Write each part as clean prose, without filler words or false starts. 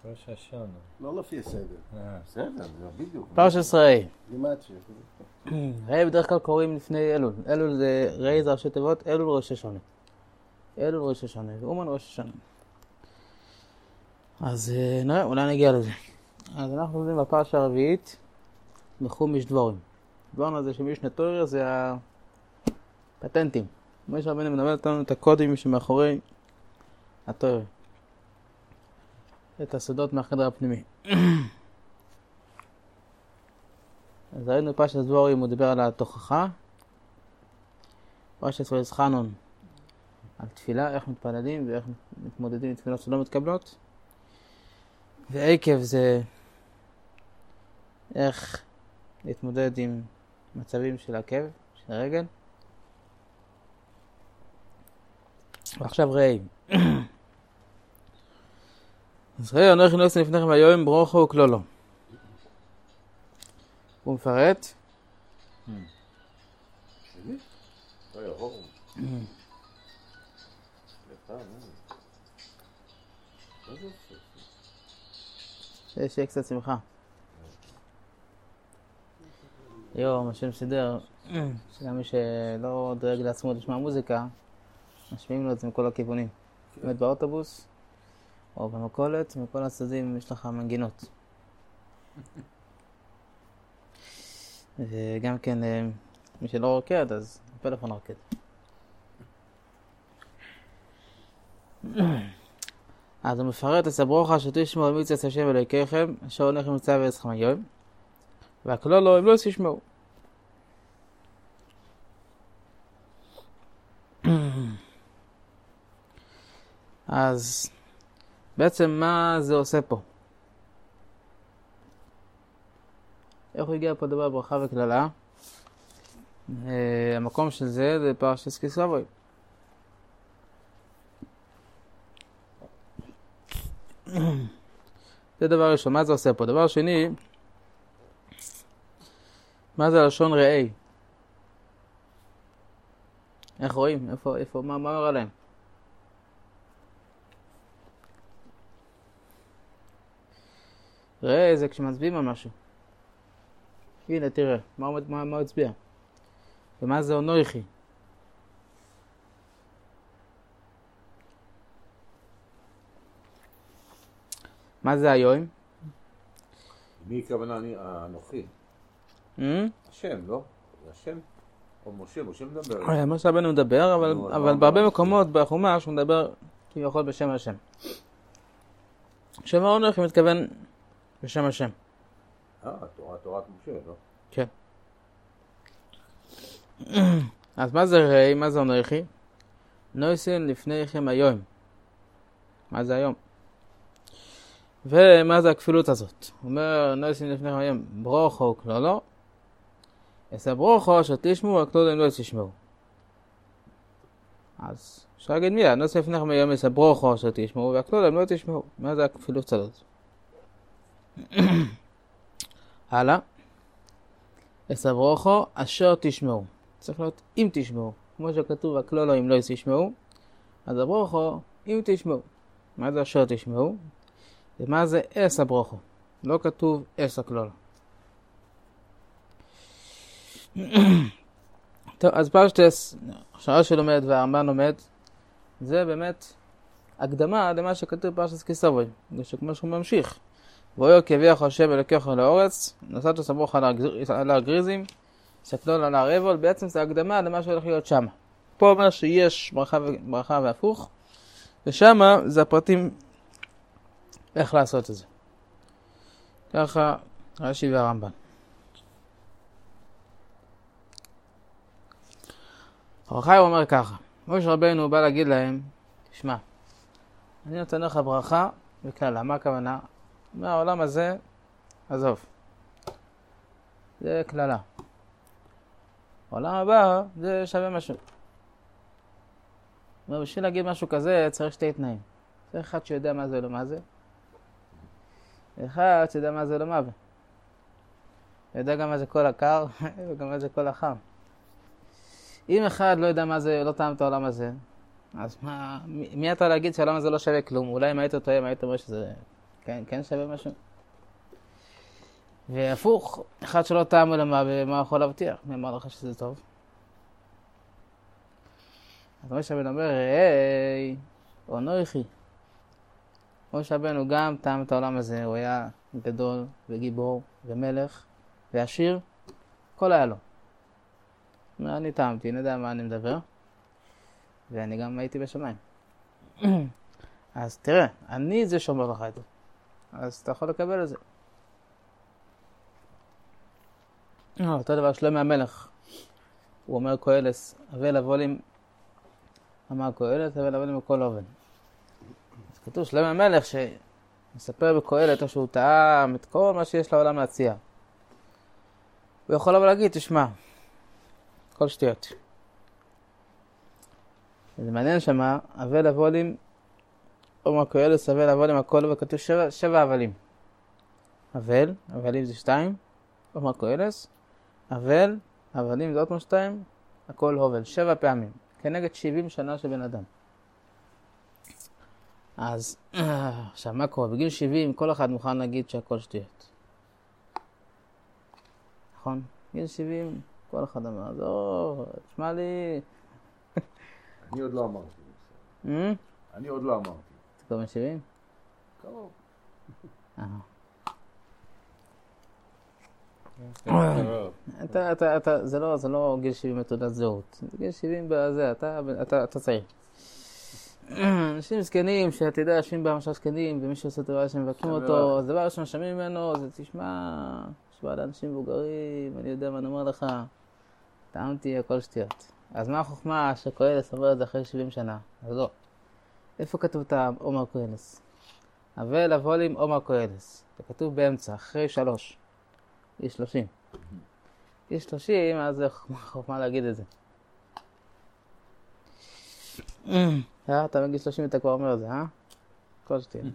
ראש השונה. לא לפי הסדר. בסדר, זה בדיוק. פרשת ראה. גימטריה. ראה בדרך כלל קוראים לפני אלול. אלול זה ראה זה ראשי תיבות, אלול ראש השונה. אלול ראש השונה, ואומן ראש השונה. אז נראה, אולי נגיע לזה. אז אנחנו עובדים בפרשה הרביעית, בחומש דבורים. דברנו על זה שמשנה תורה זה הפטנטים. משה רבנו מלמד לנו את הקודים שמאחורי התורה. את הסודות מהחדר הפנימי. אז ראינו בפרשת דבורים, הוא דיבר על התוכחה. פרשת ויחנון על תפילה, איך מתפללים ואיך מתמודדים עם תפילות שלא מתקבלות. ועקב זה איך להתמודד עם מצבים של עקב, של הרגל. ועכשיו ראי. אז ראי, אני הולך לנוסע לפניכם היום ברוכו וכלולו. הוא מפרט. שלי? לא יבואו. שיהיה קצת שמחה. היום השם סידר, שגם מי שלא דואג לעצמו לשמוע מוזיקה, משמיעים לו את זה מכל הכיוונים. באמת באוטובוס, או במקולת, מכל הצדדים יש לך מנגינות. וגם כן, מי שלא רוקד, אז הפלאפון רוקד. אז הוא מפרט את הברוכה שתשמעו על מצוות השם אלוהיכם, אשר הולך למצוא ועצכם היום. והכלול לו, הם לא ישמעו. אז בעצם מה זה עושה פה? איך הוא הגיע פה דבר ברכה וכללה? המקום של זה פרשת כי סבא. זה דבר ראשון, מה זה עושה פה? דבר שני, מה זה לשון ראי? איך רואים? איפה, מה אומר עליהם? ראי זה כשמצביעים על משהו. הנה תראה, מה הוא הצביע? ומה זה אונויכי? מה זה היום? מי הכוונה האנוכי? השם, לא? זה השם? או משה, משה מדבר. משה רבנו מדבר, אבל בהרבה מקומות בחומש הוא מדבר כביכול בשם השם. שם האנוכי מתכוון בשם השם. תורת משה, לא? כן. אז מה זה ראי? מה זה אנוכי? נויסין לפניכם היום. מה זה היום? ומה זה הכפילות הזאת? הוא אומר, נויסין לפניכם היום, ברוכו וכלולו. אז הברוכו שתשמעו, הכלולו הם לא תשמעו. אז אפשר להגיד מילה, נויסין לפניכם היום, אז הברוכו שתשמעו, והכלולו הם לא תשמעו. מה זה הכפילות הזאת? הלאה. אז הברוכו אשר תשמעו. צריך להיות אם תשמעו. כמו שכתוב, הכלולו אם לא תשמעו. אז הברוכו אם תשמעו. מה זה אשר תשמעו? ומה זה אס הברוכו? לא כתוב אס הכלולו. טוב, אז פשטס, שעה שלומד והרמב"ן לומד, זה באמת הקדמה למה שכתוב פשטס כסבוי. זה שכמו שהוא ממשיך. ואויר כביח השם אלוקיך לאורץ, נוסעת סמוך על הגריזים, סקלול על הרבול, בעצם זה הקדמה למה שהולך להיות שם. פה אומר שיש ברכה והפוך, ושם זה הפרטים איך לעשות את זה. ככה רש"י והרמב"ן. אור החיים אומר ככה, משה רבנו בא להגיד להם, תשמע, אני נותן לך ברכה וכללה, מה הכוונה? מהעולם הזה, עזוב. זה כללה. העולם הבא, זה שווה משהו. בשביל להגיד משהו כזה, צריך שתי תנאים. צריך אחד שיודע מה זה ולא מה זה. אחד שיודע מה זה ולא מה זה. יודע גם מה זה כל הקר, וגם מה זה כל החם. אם אחד לא יודע מה זה, לא טעם את העולם הזה, אז מי אתה להגיד שהעולם הזה לא שווה כלום? אולי אם היית טועה, אם היית אומר שזה כן שווה משהו. והפוך, אחד שלא טעם ולמה, במה יכול להבטיח? מי אמר לך שזה טוב? אז משה רבנו אומר, היי, אונוכי. משה רבנו גם טעם את העולם הזה, הוא היה גדול וגיבור ומלך ועשיר, הכל היה לו. אני טעמתי, אני יודע מה אני מדבר, ואני גם הייתי בשמיים. אז תראה, אני זה שאומר לך את זה, אז אתה יכול לקבל את זה. אותו דבר שלמה המלך, הוא אומר קהלת, הווה לבולים, אמר קהלת, הווה לבולים בכל אופן. אז כתוב שלמה המלך שמספר בקהלת שהוא טעם את כל מה שיש לעולם להציע. הוא יכול לבוא להגיד, תשמע, כל שטויות. זה מעניין שמה, הווה לבולים, אומר קהלת, הווה לבולים הכל, וכתוב 7 הבלים. הבלים זה 2, אומר קהלת, הבלים זה עוד פעם 2, הכל הובל, 7 פעמים, כנגד 70 שנה של בן אדם. אז, עכשיו מה קורה? בגיל 70 כל אחד מוכן להגיד שהכל שטויות. נכון? בגיל 70 כל אחד אמר, תשמע לי. אני עוד לא אמרתי. אני עוד לא אמרתי. אתה כבר בן 70? קרוב. זה לא גיל 70 מתעודת זהות, זה גיל 70 בזה, אתה צעיר. אנשים זקנים שאתה יודע, יושבים במשל זקנים ומישהו עושה דבר שמבקרים אותו, אז דבר ראשון שומעים ממנו, זה תשמע, שבא לאנשים מבוגרים, אני יודע מה אני אומר לך, טעמתי הכל שטויות. אז מה החוכמה שקהלת אומר את זה אחרי 70 שנה? אז לא. איפה כתוב את עומר קהלת? הווה לבולים עומר קהלת. זה כתוב באמצע, אחרי 3. יש 30. יש 30, אז זה חוכמה להגיד את זה. אתה מגיל 30 אתה כבר אומר את זה, כל שטויות.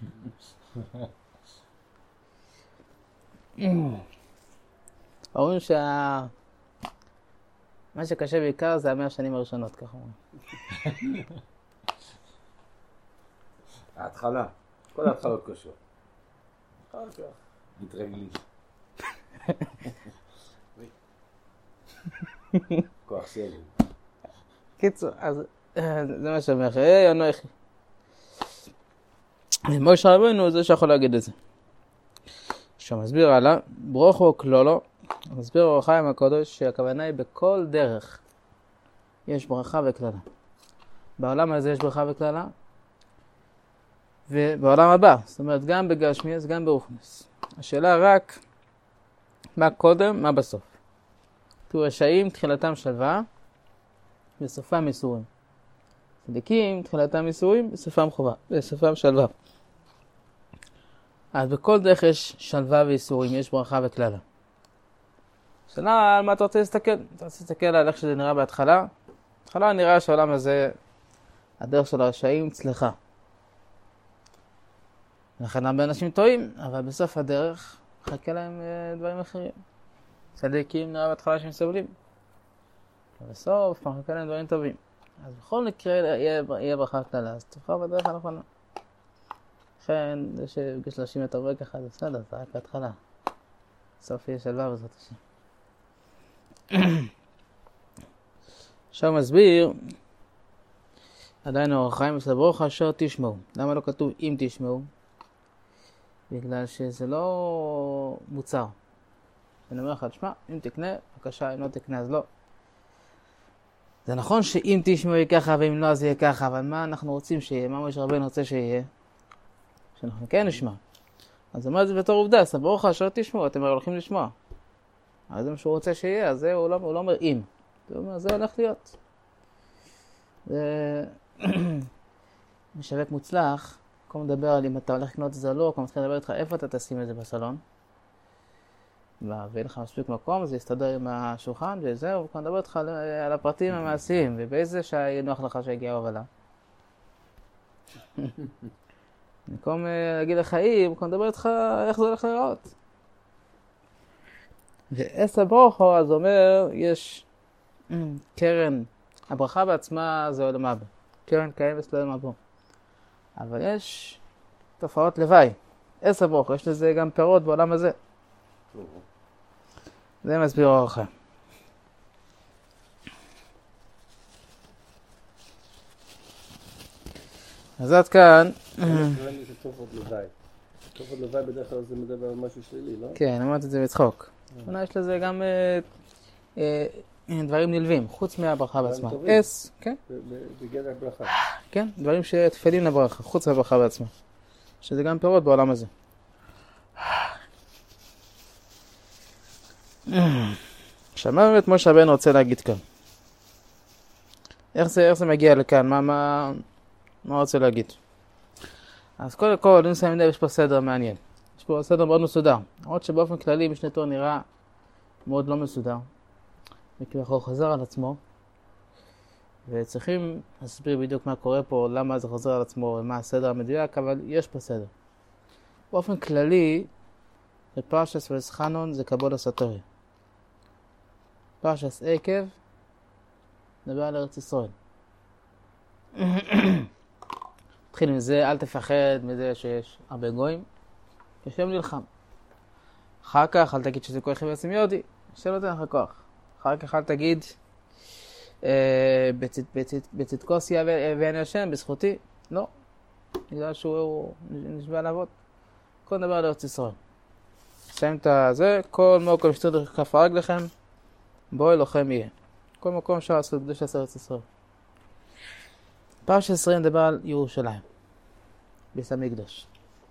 אומרים מה שקשה בעיקר זה 100 שנים הראשונות, ככה אומרים. ההתחלה, כל ההתחלות קשות. אחר כך, מתרגלי. כוח סבל. קיצור, אז זה מה שאומר, היי אנוכי. משה רבנו זה שיכול להגיד את זה. עכשיו מסביר הלאה, ברוכו כלולו, מסביר אור החיים הקדוש שהכוונה היא בכל דרך יש ברכה וכללה. בעולם הזה יש ברכה וכללה, ובעולם הבא, זאת אומרת גם בגשמיאס גם ברוחניאס. השאלה רק מה קודם, מה בסוף. תראו, רשעים תחילתם שלווה וסופם ייסורים. צדיקים תחילתם ייסורים וסופם שלווה. אז בכל דרך יש שלווה וייסורים, יש ברכה וכללה. השאלה על מה אתה רוצה להסתכל? אתה רוצה להסתכל על איך שזה נראה בהתחלה? בהתחלה נראה שהעולם הזה, הדרך של הרשעים צלחה. לכן הרבה אנשים טועים, אבל בסוף הדרך מחכה להם דברים אחרים. צדיקים נראה בהתחלה שהם סובלים. ובסוף מחכה להם דברים טובים. אז בכל מקרה יהיה ברכה כללה, אז תבחר בדרך הנכונה. לכן, זה שבגיל 30 אתה רואה ככה, זה בסדר, זה רק בהתחלה. בסוף יהיה שלווה בעזרת השם. עכשיו מסביר, עדיין אור החיים מסברוך אשר תשמעו. למה לא כתוב אם תשמעו? בגלל שזה לא מוצר. אני אומר לך, תשמע, אם תקנה, בבקשה, אם לא תקנה, אז לא. זה נכון שאם תשמעו יהיה ככה, ואם לא, אז יהיה ככה, אבל מה אנחנו רוצים שיהיה? מה משה רבנו רוצה שיהיה? שאנחנו כן נשמע. אז אומר את זה בתור עובדה, סברוך אשר תשמעו, אתם הולכים לשמוע. אז זה מה שהוא רוצה שיהיה, אז הוא לא אומר אם. הוא אומר, זה הולך להיות. זה משווק מוצלח, כל מדבר על אם אתה הולך לקנות את זה או לא, כל מתחיל לדבר איתך איפה אתה תשים את זה בסלון. ואין לך מספיק מקום, זה יסתדר עם השולחן וזהו, וכאן מדבר איתך על הפרטים המעשיים, ובאיזה שעה יהיה נוח לך שהגיעה הובלה. במקום להגיד לך אם, כאן מדבר איתך איך זה הולך לראות. ועשר ברוכו, אז אומר, יש קרן, הברכה בעצמה זה עולם הבא. קרן קיימת לעולם הבא. אבל יש תופעות לוואי. 10 ברכות, יש לזה גם פירות בעולם הזה. זה מסביר אור החיים. אז עד כאן... זה טוב עוד לוואי. טוב עוד לוואי בדרך כלל זה מדבר על משהו שלילי, לא? כן, אמרתי את זה בצחוק. יש לזה גם דברים נלווים, חוץ מהברכה בעצמה. אס, כן? בגדר ברכה. כן, דברים שתפלים לברכה, חוץ מהברכה בעצמה. שזה גם פירות בעולם הזה. עכשיו, מה באמת משה רבנו רוצה להגיד כאן? איך זה מגיע לכאן? מה רוצה להגיד? אז קודם כל, אם שמים לב, יש פה סדר מעניין. יש פה סדר מאוד מסודר. למרות שבאופן כללי משנה תורה נראה מאוד לא מסודר. וכביכול חוזר על עצמו. וצריכים להסביר בדיוק מה קורה פה, למה זה חוזר על עצמו, ומה הסדר המדויק, אבל יש פה סדר. באופן כללי, בפרשס ואסחנון זה קבולה סתורי. פרשס עקב, נדבר על ארץ ישראל. תתחיל מזה, אל תפחד מזה שיש הרבה גויים, כשם נלחם. אחר כך אל תגיד שזה כוח בעצם יודי, השם נותן לך כוח. אחר כך אל תגיד, בצדקו סייע ואני השם, בזכותי. לא, בגלל שהוא נשבע לעבוד. כל דבר על ארץ ישראל. נסיים את זה, כל מקום שתור דרך כף רגליכם, בו אלוהיכם יהיה. כל מקום אפשר לעשות קדוש ארץ ישראל. פרשת 20 מדבר על ירושלים, בית המקדש.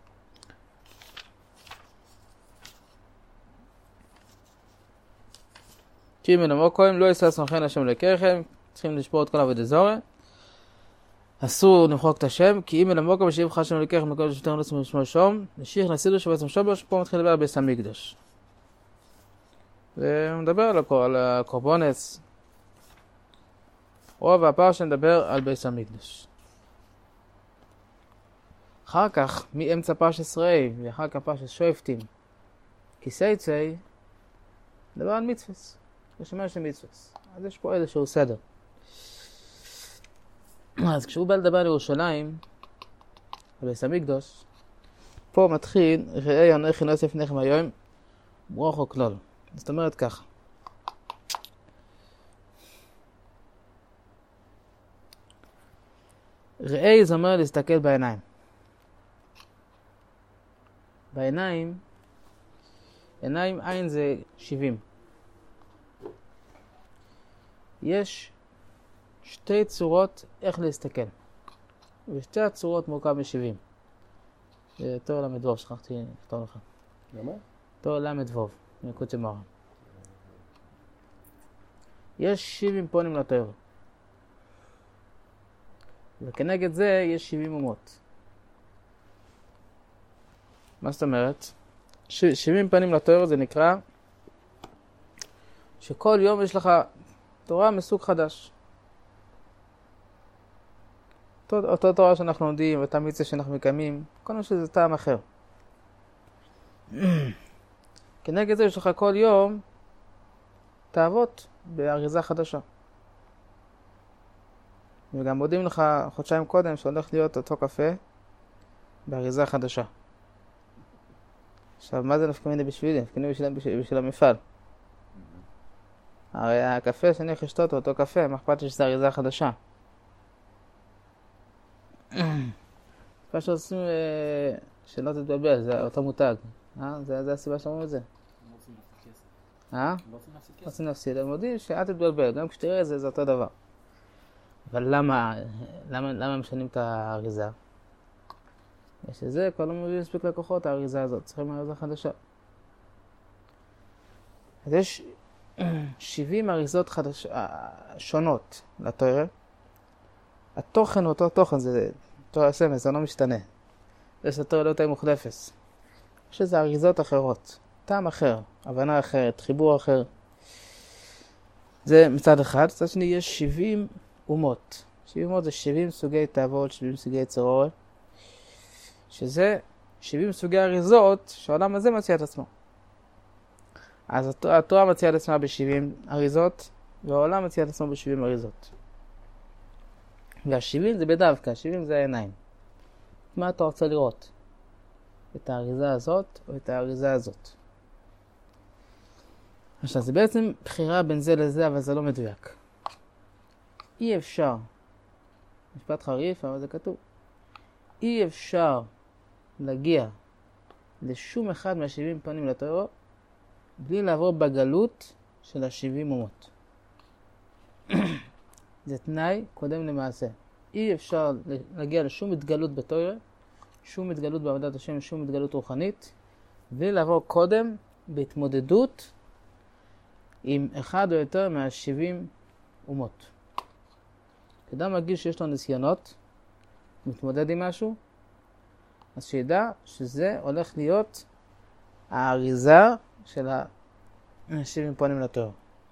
כי מן המוקרים לא יעשה סמכן השם לקרחם, צריכים לשבור את כל עבודי זורה. אסור למחוק את השם, כי אם אל המוקרים שיהיה לך השם לקרחם לכל שתר לעצמו לשמו שום, נשיך נסידו שבעצם שובש, פה מתחיל לדבר על בית המקדש. והוא מדבר על הקורבנס. רוב הפרשה מדבר על בית המקדש. אחר כך, מאמצע פרשת ישראל, ואחר כך פרשת שופטים, כיסייצי, מדבר על מצווס. יש אומר של מצווס. אז יש פה איזשהו סדר. אז כשהוא בא לדבר על ירושלים, על בית המקדש, פה מתחיל, ראה אנכי נוסף לפניכם היום, ברוך או כלול. זאת אומרת ככה. ראה זה אומר להסתכל בעיניים. בעיניים, עין זה 70. יש שתי צורות איך להסתכל. ושתי הצורות מורכב מ-70. זה תור למדבוב, שכחתי לכתוב לך. למה? תור למדבוב, נקוד שמרה. יש 70 פונים לתואר. וכנגד זה יש 70 אומות. מה זאת אומרת? 70 פנים לתואר זה נקרא שכל יום יש לך תורה מסוג חדש. אותו תורה שאנחנו לומדים, אותה מצווה שאנחנו מקיימים, כל מה שזה טעם אחר. כנגד זה יש לך כל יום תאוות באריזה חדשה. וגם מודים לך חודשיים קודם שהולך להיות אותו קפה באריזה חדשה. עכשיו, מה זה נפקא מיני בשבילי? נפקא מיני בשביל המפעל. הרי הקפה שאני הולך לשתות אותו קפה, מה אכפת לי שזה אריזה חדשה? מה שעושים שלא תתבלבל, זה אותו מותג. זה הסיבה שאומרים את זה. לא רוצים להפסיד כסף. לא רוצים להפסיד. הם יודעים שאל תתבלבל, גם כשתראה את זה, זה אותו דבר. אבל למה משנים את האריזה? יש לזה, כבר לא מביא מספיק לקוחות האריזה הזאת, צריכים אריזה חדשה. אז יש 70 אריזות שונות לתורה. התוכן הוא אותו תוכן, זה תורה סמס, זה לא משתנה. יש לתורה לא תהיה מוחלפת. יש איזה אריזות אחרות, טעם אחר, הבנה אחרת, חיבור אחר. זה מצד אחד. מצד שני יש 70 אומות. 70 אומות זה 70 סוגי תאוות, 70 סוגי צרור. שזה 70 סוגי אריזות שהעולם הזה מציע את עצמו. אז התורה מציעה את עצמה ב-70 אריזות, והעולם מציע את עצמו ב-70 אריזות. וה-70 זה בדווקא, 70 זה העיניים. מה אתה רוצה לראות? את האריזה הזאת או את האריזה הזאת. עכשיו, זה בעצם בחירה בין זה לזה, אבל זה לא מדויק. אי אפשר, משפט חריף, אבל זה כתוב, אי אפשר להגיע לשום אחד מה-70 פנים לתורה בלי לעבור בגלות של ה-70 אומות. זה תנאי קודם למעשה. אי אפשר להגיע לשום התגלות בתורה, שום התגלות בעבודת השם, שום התגלות רוחנית, בלי לעבור קודם בהתמודדות עם אחד או יותר מה-70 אומות. כאדם מרגיש שיש לו ניסיונות, מתמודד עם משהו, אז שידע שזה הולך להיות האריזה של ה-70 פנים לתורה.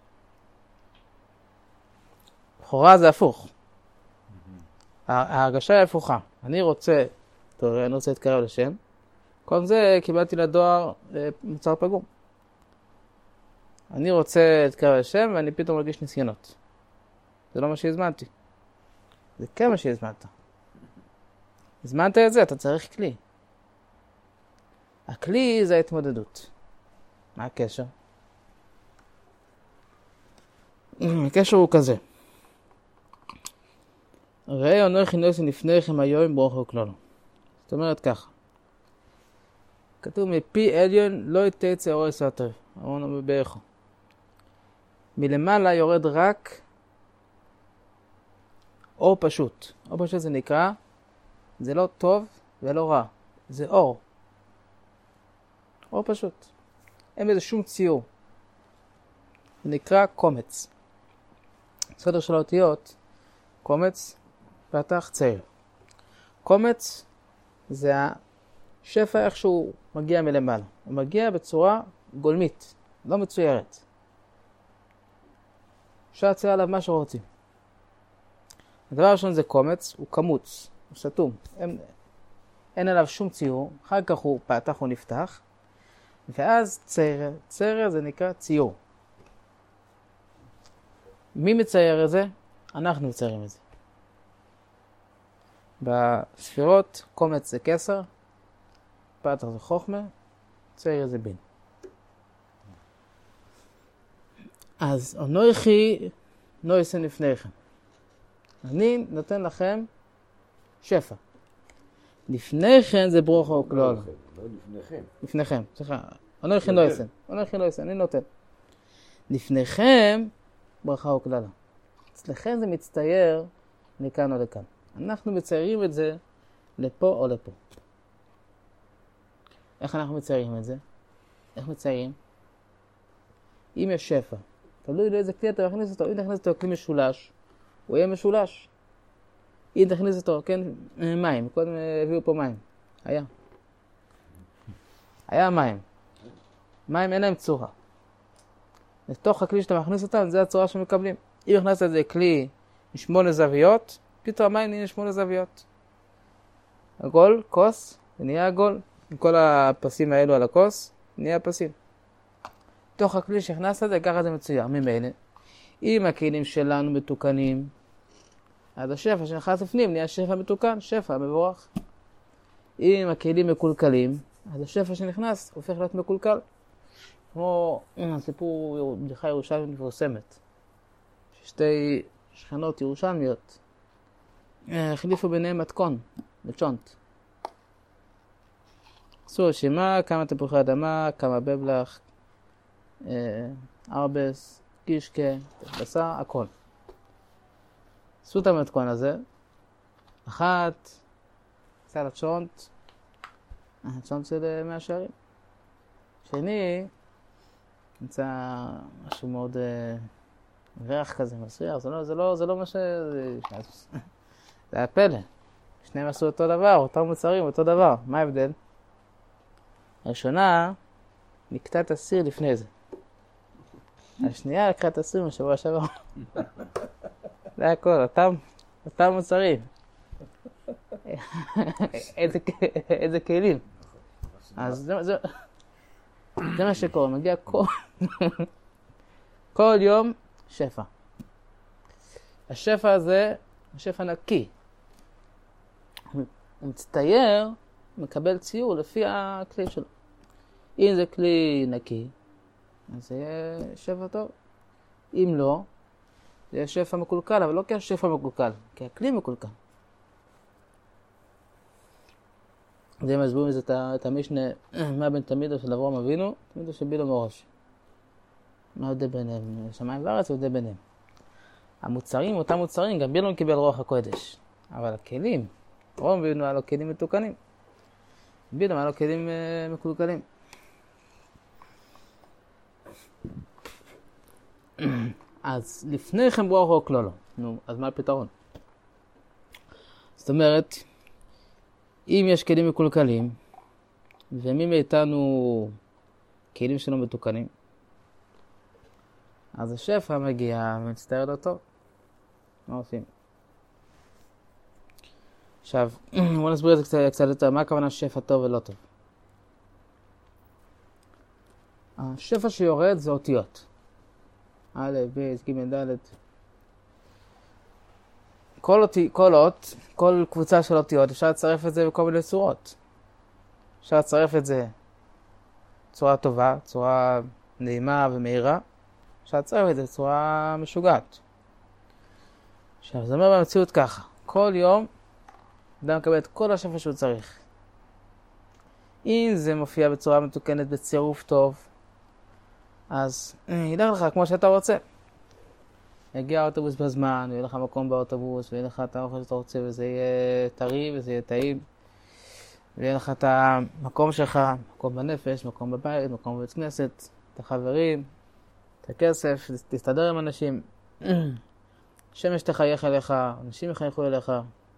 לכאורה זה הפוך. ההרגשה היא הפוכה. אני רוצה להתקרב לשם. כל זה קיבלתי לדואר מוצר פגום. אני רוצה להתקרב לשם ואני פתאום מרגיש ניסיונות. זה לא מה שהזמנתי. זה כן מה שהזמנת. הזמנת את זה, אתה צריך כלי. הכלי זה ההתמודדות. מה הקשר? הקשר הוא כזה. ראי אנוכי נעשה לפניכם היום ברוך הוא כלולו. זאת אומרת ככה. כתוב מפי עליון לא יתצא אור הטוב. אמרנו בברכו. מלמעלה יורד רק אור פשוט. אור פשוט זה נקרא, זה לא טוב ולא רע. זה אור. אור פשוט. אין בזה שום ציור. זה נקרא קומץ. סדר של האותיות, קומץ, פתח, צעיר. קומץ זה השפע איכשהו מגיע מלמעלה. הוא מגיע בצורה גולמית, לא מצוירת. אפשר לצייר עליו מה שרוצים. הדבר הראשון זה קומץ, הוא קמוץ, הוא סתום. אין עליו שום ציור, אחר כך הוא פתח, הוא נפתח. ואז צעיר, צעיר זה נקרא ציור. מי מצייר את זה? אנחנו מציירים את זה. בספירות, קומץ זה כסר, פתח זה חוכמה, צייר זה בין. אז אנוכי נעשה לפניכם. אני נותן לכם שפע. לפניכם זה ברוך הוא כלולו. לא לפניכם. לפניכם, סליחה. אנוכי נעשה, אני נותן. לפניכם ברכה הוא כללה. אצלכם זה מצטייר לכאן או לכאן. אנחנו מציירים את זה לפה או לפה. איך אנחנו מציירים את זה? איך מציירים? אם יש שפע, תלוי לאיזה כלי אתה מכניס אותו. אם תכניס אותו כלי משולש, הוא יהיה משולש. אם תכניס אותו, כן, מים. קודם הביאו פה מים. היה מים. מים אין להם צורה. לתוך הכלי שאתה מכניס אותם, זה הצורה שמקבלים. אם הכנסת את זה כלי עם 8 זוויות, פתאום המים נהיה 8 זוויות. עגול, כוס, ונהיה עגול. עם כל הפסים האלו על הכוס, נהיה פסים. תוך הכלי שהכנסת את זה, ככה זה מצויר. ממילא, אם הכלים שלנו מתוקנים, אז השפע שנכנס לפנים נהיה שפע מתוקן, שפע מבורך. אם הכלים מקולקלים, אז השפע שנכנס הופך להיות מקולקל. כמו סיפור בדיחה ירושלמית מפורסמת. שתי שכנות ירושלמיות החליפו ביניהם מתכון, בצ'ונט. עשו רשימה, כמה תפוחי אדמה, כמה בבלח, ארבס, קישקה, בשר, הכל. עשו את המתכון הזה. אחת, עשה לה צ'ונט, הצ'ונט של 100 שערים. שני, נמצא משהו מאוד ריח כזה מסריח, זה לא מה ש... זה היה פלא. שניהם עשו אותו דבר, אותם מוצרים, אותו דבר. מה ההבדל? הראשונה, נקטה את הסיר לפני זה. השנייה לקחה את הסיר משבוע שעבר. זה הכל, אותם מוצרים. איזה כלים. אז זה מה שקורה, מגיע כל יום שפע. השפע הזה, השפע נקי. הוא מצטייר מקבל ציור לפי הכלי שלו. אם זה כלי נקי, אז זה יהיה שפע טוב. אם לא, זה יהיה שפע מקולקל, אבל לא כי השפע מקולקל, כי הכלי מקולקל. זה מסביר מזה את המשנה, מה בין תמידו של אברהם אבינו, תמידו של בילו מראש. מה יודע ביניהם? שמיים וארץ יודע ביניהם. המוצרים, אותם מוצרים, גם בילו קיבל רוח הקודש. אבל הכלים, אברהם אבינו היה לו כלים מתוקנים. בילו היה לו כלים מקולקלים. אז לפני כן ברוך הוא כלולו. נו, אז מה הפתרון? זאת אומרת, אם יש כלים מקולקלים, ומי מאיתנו כלים שלא מתוקנים, אז השפע מגיע ומצטער לו טוב. מה עושים? עכשיו, בוא נסביר את זה קצת יותר. מה הכוונה שפע טוב ולא טוב? השפע שיורד זה אותיות. א', ב', ג', ד'. כל קבוצה של אותיות, אפשר לצרף את זה בכל מיני צורות. אפשר לצרף את זה בצורה טובה, צורה נעימה ומהירה. אפשר לצרף את זה בצורה משוגעת. עכשיו, זה אומר במציאות ככה. כל יום אדם מקבל את כל השפע שהוא צריך. אם זה מופיע בצורה מתוקנת בצירוף טוב, אז ילך לך כמו שאתה רוצה. יגיע האוטובוס בזמן, ויהיה לך מקום באוטובוס, ויהיה לך את האוכל שאתה רוצה, וזה יהיה טרי, וזה יהיה טעים. ויהיה לך את המקום שלך, מקום בנפש, מקום בבית, מקום בבית כנסת, את החברים, את הכסף, תסתדר עם אנשים. שמש תחייך אליך, אנשים יחייכו אליך,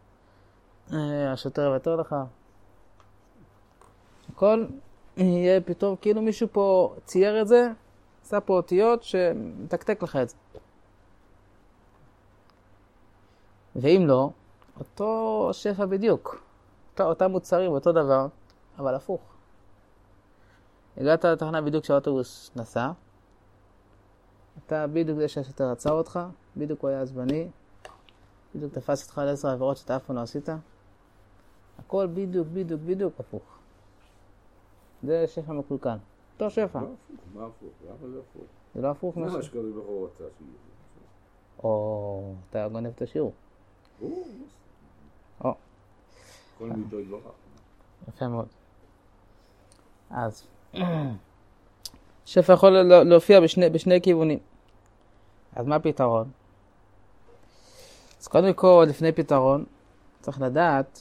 השוטר יוותר לך. הכל יהיה פתאום, כאילו מישהו פה צייר את זה, עשה פה אותיות שמתקתק לך את זה. ואם לא, אותו שפע בדיוק. אותם מוצרים, אותו דבר, אבל הפוך. הגעת לתחנה בדיוק כשהאוטובוס נסע, אתה בדיוק זה שהשוטר עצר אותך, בדיוק הוא היה עצבני, בדיוק תפס אותך על 10 עבירות שאתה אף פעם לא עשית. הכל בדיוק הפוך. זה שפע מקולקל. אותו שפע. לא הפוך, מה הפוך? למה זה הפוך? זה לא הפוך משהו. מה שקודם ברוך הוא רוצה שיהיה. או, אתה גונב את השיעור. או. כל מידו יתברך. יפה מאוד. אז, שפע יכול להופיע בשני כיוונים. אז מה הפתרון? אז קודם כל, לפני פתרון, צריך לדעת,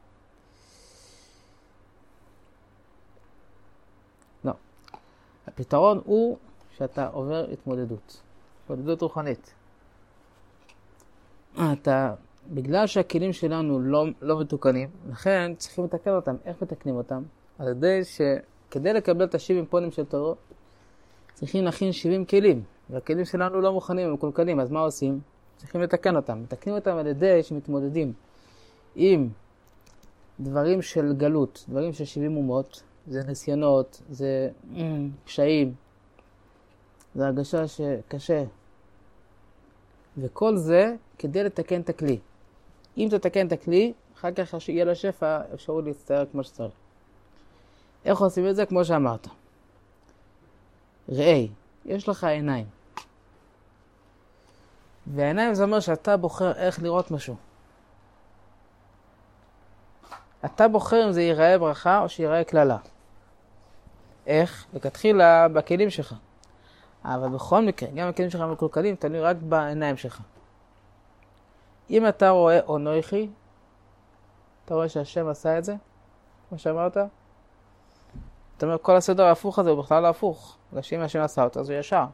לא, הפתרון הוא שאתה עובר התמודדות רוחנית. בגלל שהכלים שלנו לא מתוקנים, לכן צריכים לתקן אותם. איך מתקנים אותם? על ידי שכדי לקבל את ה70 פונים של תורו, צריכים להכין 70 כלים, והכלים שלנו לא מוכנים, הם מקולקלים. אז מה עושים? צריכים לתקן אותם. מתקנים אותם על ידי שמתמודדים עם דברים של גלות, דברים של 70 אומות, זה ניסיונות, זה קשיים, זה הרגשה שקשה. וכל זה כדי לתקן את הכלי. אם תתקן את הכלי, אחר כך יהיה לשפע אפשרות להצטער כמו שצריך. איך עושים את זה? כמו שאמרת. ראה, יש לך עיניים. והעיניים זה אומר שאתה בוחר איך לראות משהו. אתה בוחר אם זה ייראה ברכה או שיראה כללה. איך? לכתחילה בכלים שלך. אבל בכל מקרה, גם הכלים שלך מקולקלים, תלוי רק בעיניים שלך. אם אתה רואה אונוכי, אתה רואה שהשם עשה את זה, כמו שאמרת, אתה אומר, כל הסדר ההפוך הזה הוא בכלל לא הפוך. בגלל שאם השם עשה אותו, אז הוא ישר.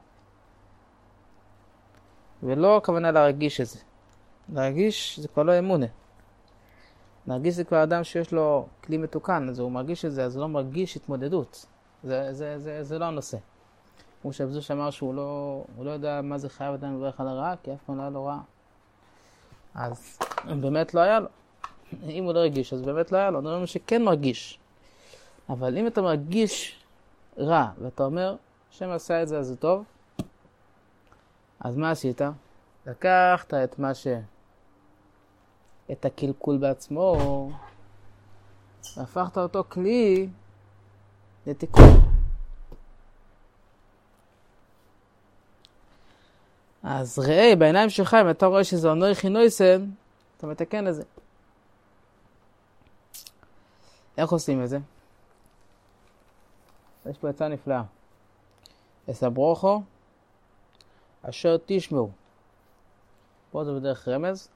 ולא הכוונה להרגיש את זה. להרגיש זה כבר לא אמונה. להרגיש זה כבר אדם שיש לו כלי מתוקן, אז הוא מרגיש את זה, אז הוא לא מרגיש התמודדות. זה לא הנושא. הוא שבזוש אמר שהוא לא יודע מה זה חייב אדם לברך על הרעה, כי אף פעם לא היה לו רעה. אז באמת לא היה לו. אם הוא לא הרגיש, אז באמת לא היה לו. נראה שכן מרגיש. אבל אם אתה מרגיש רע, ואתה אומר, השם עשה את זה, אז זה טוב, אז מה עשית? לקחת את מה את הקלקול בעצמו, והפכת אותו כלי לתיקון. אז ראה, בעיניים שלך, אם אתה רואה שזה אנוכי נויסן, אתה מתקן את זה. איך עושים את זה? יש פה עצה נפלאה. אסברוכו, אשר תשמעו. פה זה בדרך רמז,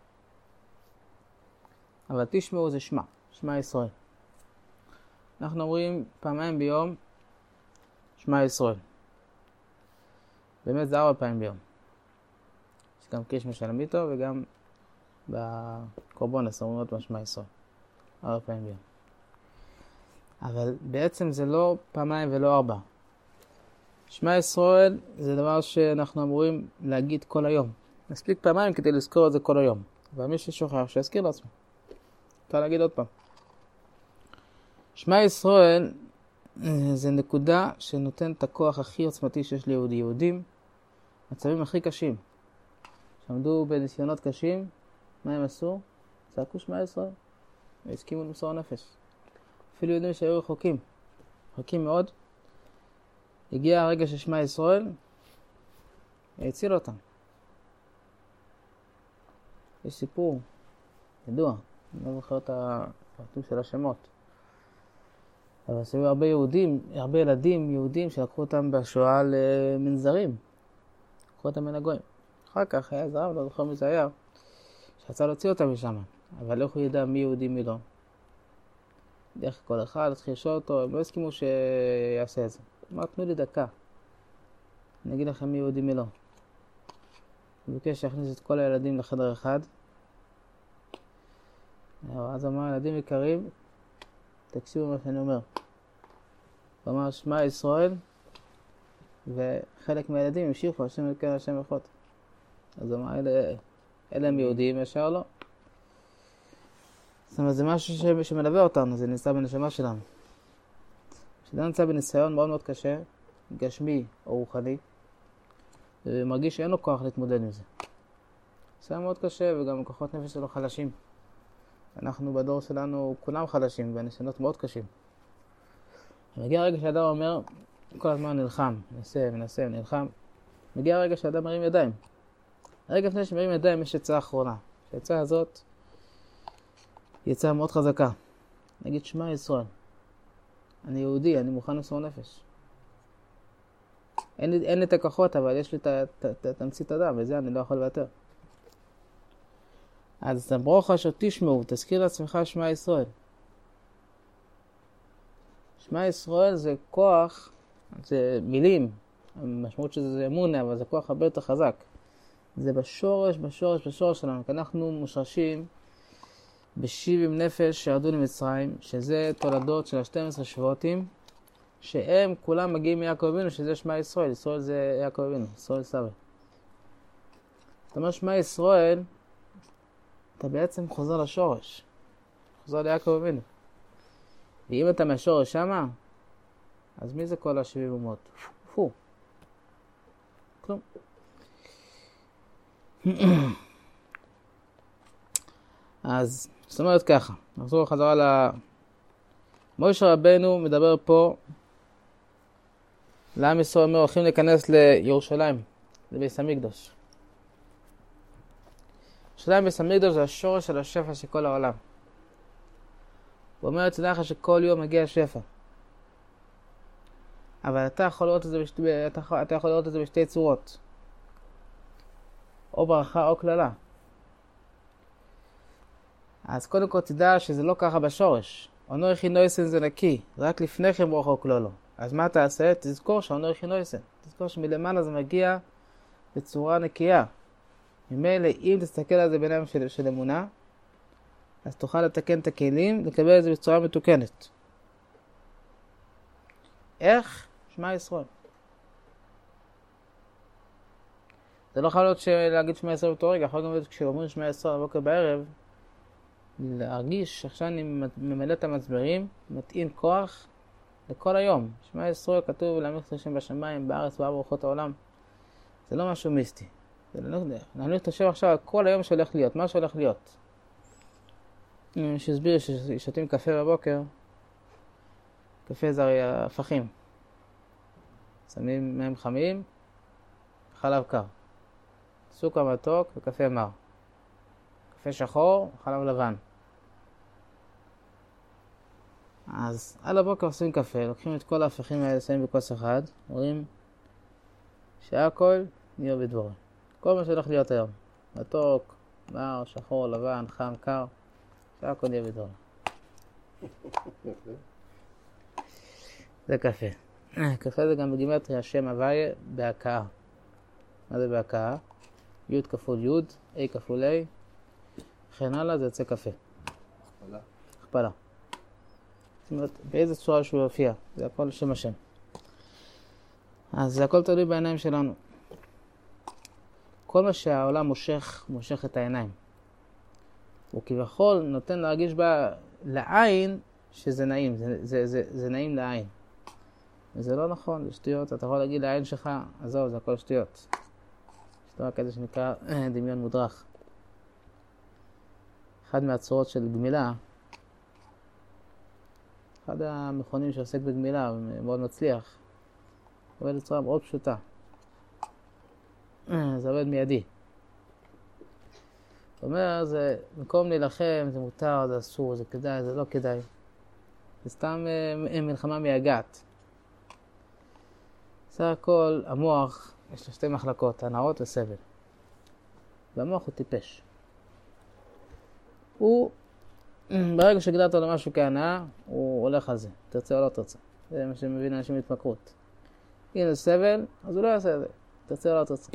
אבל תשמעו זה שמע, שמע ישראל. אנחנו אומרים פעמיים ביום, שמע ישראל. באמת זה 4 פעמים ביום. יש גם קיש משלם איתו וגם בקורבונס אומרים עוד שמע ישראל. 4 פעמים ביום. אבל בעצם זה לא פעמיים ולא 4. שמע ישראל זה דבר שאנחנו אמורים להגיד כל היום. מספיק פעמיים כדי לזכור את זה כל היום. אבל מי ששוכח שיזכיר לעצמו. אפשר להגיד עוד פעם. שמע ישראל זה נקודה שנותן את הכוח הכי עוצמתי שיש ליהודי. יהודים, מצבים הכי קשים. שעמדו בניסיונות קשים, מה הם עשו? צעקו שמע ישראל. והסכימו למסור הנפש. אפילו יהודים שהיו רחוקים. רחוקים מאוד. הגיע הרגע ששמע ישראל, הציל אותם. יש סיפור ידוע, אני לא זוכר את הפרטים של השמות. אבל שהיו הרבה יהודים, הרבה ילדים יהודים שלקחו אותם בשואה למנזרים. לקחו אותם מן הגויים. אחר כך היה זרם, לא זוכר מי זה היה, שרצה להוציא אותם משם. אבל איך הוא ידע מי יהודי מי לא? דרך כל אחד, התחיל לשאול אותו, הם לא הסכימו שיעשה את זה. אמר, תנו לי דקה. אני אגיד לכם מי יהודי מי לא. הוא ביקש להכניס את כל הילדים לחדר אחד. אז אמר, ילדים יקרים, תקשיבו מה שאני אומר. הוא אמר, שמע ישראל, וחלק מהילדים המשיכו, השם אלוקינו השם אחד. אז הוא אמר, אלה הם יהודים, ישר לא. זאת אומרת, זה משהו שמלווה אותנו, זה נמצא בנשמה שלנו. כשאדם נמצא בניסיון מאוד מאוד קשה, גשמי או רוחני, ומרגיש שאין לו כוח להתמודד עם זה. זה מאוד קשה, וגם כוחות נפש שלו חלשים. אנחנו בדור שלנו כולם חלשים, והניסיונות מאוד קשים. מגיע הרגע שאדם אומר, כל הזמן נלחם, מנסה, נלחם. מגיע הרגע שאדם מרים ידיים. הרגע לפני שמרים ידיים יש עצה אחרונה. העצה הזאת היא עצה מאוד חזקה. נגיד, שמע ישראל, אני יהודי, אני מוכן למסור נפש. אין לי את הכוחות, אבל יש לי את תמצית אדם, וזה אני לא יכול לוותר. אז ברוך אשר תשמעו, תזכיר לעצמך שמע ישראל. שמע ישראל זה כוח, זה מילים, המשמעות שזה זה אמונה, אבל זה כוח הרבה יותר חזק. זה בשורש שלנו, כי אנחנו מושרשים ב70 נפש שירדו למצרים, שזה תולדות של ה12 שבטים, שהם כולם מגיעים מיעקב אבינו, שזה שמע ישראל. ישראל זה יעקב אבינו, ישראל סבא. זאת אומרת, שמע ישראל, אתה בעצם חוזר לשורש, חוזר ליעקב אבינו. ואם אתה מהשורש שמה, אז מי זה כל ה70 אומות? פו. כלום. אז זאת אומרת ככה, נחזור חזרה משה רבנו מדבר פה לעם ישראל, אומר, הולכים להיכנס לירושלים, לבית המקדש. ירושלים בית המקדש זה השורש של השפע של כל העולם. הוא אומר, תדע לך שכל יום מגיע שפע. אבל אתה יכול לראות את זה בשתי צורות. או ברכה או כללה. אז קודם כל תדע שזה לא ככה בשורש. אנוכי נויסן זה נקי, רק לפני כן ברכה או כללו. אז מה תעשה? תזכור שאנוכי נויסן. תזכור שמלמעלה זה מגיע בצורה נקייה. ממילא אם תסתכל על זה בעיניים של אמונה, אז תוכל לתקן את הכלים, לקבל את זה בצורה מתוקנת. איך? שמע ישראל. זה לא יכול להיות להגיד שמע ישראל באותו רגע, יכול להיות כשאומרים שמע ישראל בבוקר בערב, להרגיש שעכשיו אני ממלא את המצברים, מטעין כוח לכל היום. שמע ישראל כתוב להמליך את השם בשמיים, בארץ ובארבע רוחות העולם. זה לא משהו מיסטי. להמליך את השם עכשיו כל היום שהולך להיות, מה שהולך להיות. שהסביר ששותים קפה בבוקר, קפה זה הרי הפכים. שמים מים חמים, חלב קר. סוכר מתוק וקפה מר. קפה שחור, חלב לבן. אז על הבוקר עושים קפה, לוקחים את כל ההפכים האלה, שמים בכוס אחד, רואים שהכל נהיה בדבורים. כל מה שהולך להיות היום. מתוק, מר, שחור, לבן, חם, קר, שהכל נהיה בדבורים. זה קפה. קפה זה גם בגימטריה שם הוויה בהקאה. מה זה בהקאה? י' כפול י', A כפול A, וכן הלאה, זה יוצא קפה. הכפלה. הכפלה. זאת אומרת, באיזה צורה שהוא יופיע, זה הכל שם השם. אז זה הכל תלוי בעיניים שלנו. כל מה שהעולם מושך את העיניים. הוא כביכול נותן להרגיש בה לעין שזה נעים, זה נעים לעין. וזה לא נכון, זה שטויות. אתה יכול להגיד לעין שלך, עזוב, זה הכל שטויות. יש דבר כזה שנקרא דמיון מודרך. אחד מהצורות של גמילה, אחד המכונים שעוסק בגמילה, מאוד מצליח, עובד בצורה מאוד פשוטה. זה עובד מיידי. זאת אומרת, זה במקום להילחם, זה מותר, זה אסור, זה כדאי, זה לא כדאי. זה סתם מלחמה מייגעת. סך הכל, המוח, יש לו שתי מחלקות, הנאות וסבל. והמוח הוא טיפש. ברגע שגדרת לו משהו כהנאה, הוא הולך על זה. תרצה או לא תרצה. זה מה שמבין אנשים להתמכרות. אם זה סבל, אז הוא לא יעשה את זה. תרצה או לא תרצה.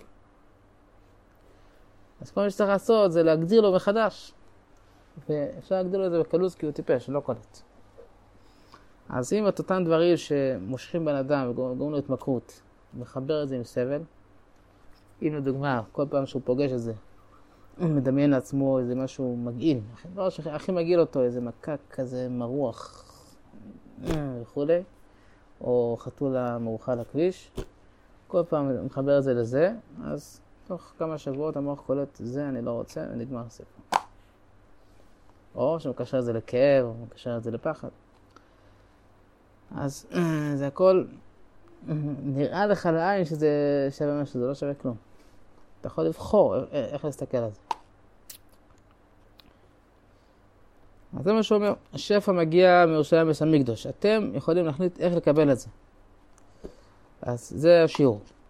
אז כל מה שצריך לעשות זה להגדיר לו מחדש. ואפשר להגדיר לו את זה בקלוץ כי הוא טיפש, לא קולט. אז אם את אותם דברים שמושכים בן אדם וגורמים לו התמכרות, מחבר את זה עם סבל, אם לדוגמה, כל פעם שהוא פוגש את זה, הוא מדמיין לעצמו איזה משהו מגעיל, לא שהכי מגעיל אותו, איזה מקק כזה מרוח וכו', או חתולה מרוחה לכביש, כל פעם מחבר את זה לזה, אז תוך כמה שבועות המוח קולט, זה אני לא רוצה, ונגמר הספר. או שמקשר את זה לכאב, או מקשר את זה לפחד. אז זה הכל נראה לך לעין שזה שווה משהו, זה לא שווה כלום. אתה יכול לבחור איך להסתכל על זה. אז זה מה שאומר, השפע מגיע מירושלים בית המקדש. אתם יכולים להחליט איך לקבל את זה. אז זה השיעור.